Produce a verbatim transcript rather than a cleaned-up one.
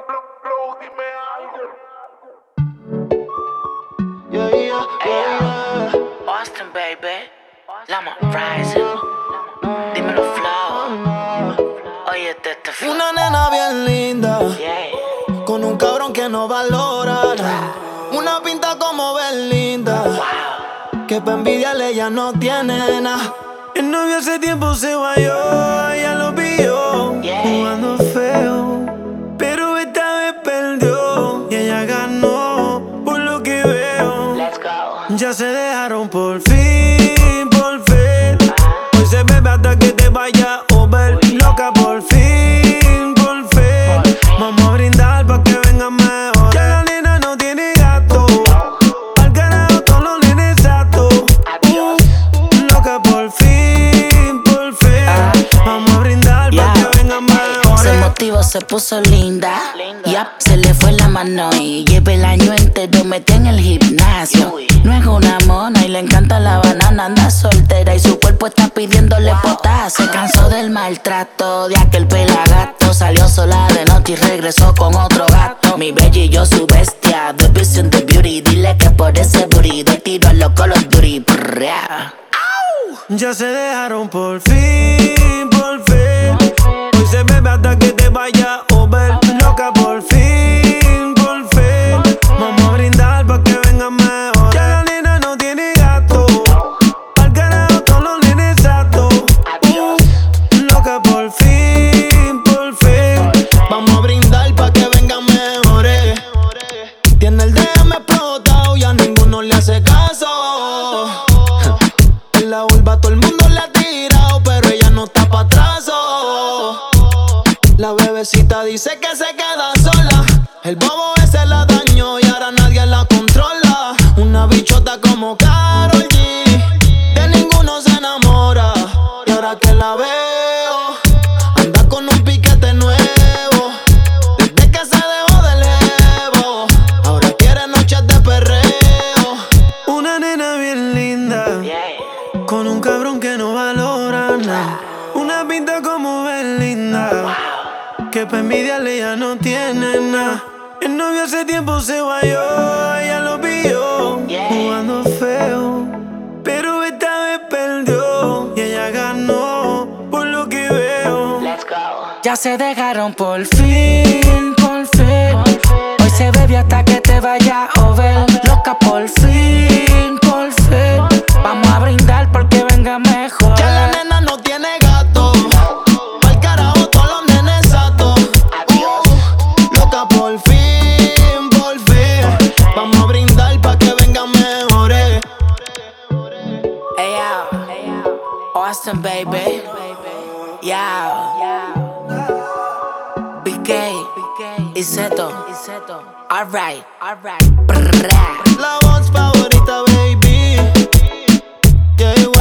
dime algo. Yeah, yeah, yeah, yeah. Austin, baby. Lama Rising. Dímelo, Flow. Oye, este flow. Una nena bien linda, Yeah. con un cabrón que no valora nada. Una pinta como Belinda, Wow. que pa' envidiarle ella no tiene nada. El novio hace tiempo se guayó, ella lo pilló, Yeah. jugando feo. Pero esta vez perdió y ella ganó, por lo que veo. Let's go. Ya se dejaron por fin, por fin. Hoy se bebe hasta que te vaya over. Loca por fin, por fin. Vamos a brindar pa' que venga mejor. Ya la nena no tiene gato. Al carajo todos los nenes satos. Adiós. Loca por fin, por fin. Vamos a brindar pa' que venga mejor. Se motivó, se puso linda. Yap, se le fue la mano y lleva el año entero metida en el gimnasio. No es una mona y le encanta la banana. Anda soltera y su cuerpo está pidiéndole potas. Se cansó del maltrato de aquel pelagato. Salió sola de noche y regresó con otro gato. Mi bella y yo su bestia, the beast and the beauty. Dile que por ese booty doy tiro a los Call of Duty. Prrrra. Ya se dejaron por fin, por fin. Hoy se bebe hasta que te vaya over. Loca por fin, por fin. Vamos a brindar pa' que venga mejor. Ya la nena no tiene gato. Al carajo todos los nenes satos. Adiós. Loca por fin, por fin. Vamos a brindar pa' que vengan mejores. Tiene el D M explotado y a ninguno le hace caso. En la urba todo el mundo le ha tirado, pero ella no está pa' atrás. oh. La bebecita dice que se queda sola. El bobo ese la dañó y ahora nadie la controla. Una bichota como Karol G, de ninguno se enamora. Y ahora que la veo, anda con un piquete nuevo. Desde que se dejó del jevo, ahora quiere noches de perreo. Una nena bien linda, Yeah. con un cabrón que no valora nada. Una pinta como Belinda, que pa' envidiarle ella no tiene nada. El novio hace tiempo se guayó, ella lo pilló, Yeah. jugando feo. Pero esta vez perdió y ella ganó, por lo que veo. Let's go. Ya se dejaron por fin, por fin. Hoy se bebe hasta que te vaya over. Loca por fin, por fin. Vamos a brindar porque venga mejor. Ya la nena no tiene gato. Pa'l carajo todos los nenes satos. Adiós. Loca por fin, por fin. Vamos a brindar pa' que vengan mejores. Hey, yo. Austin, baby. Yeah. B K. Y Zeto. Alright. Alright. La voz favorita, baby. Yeah,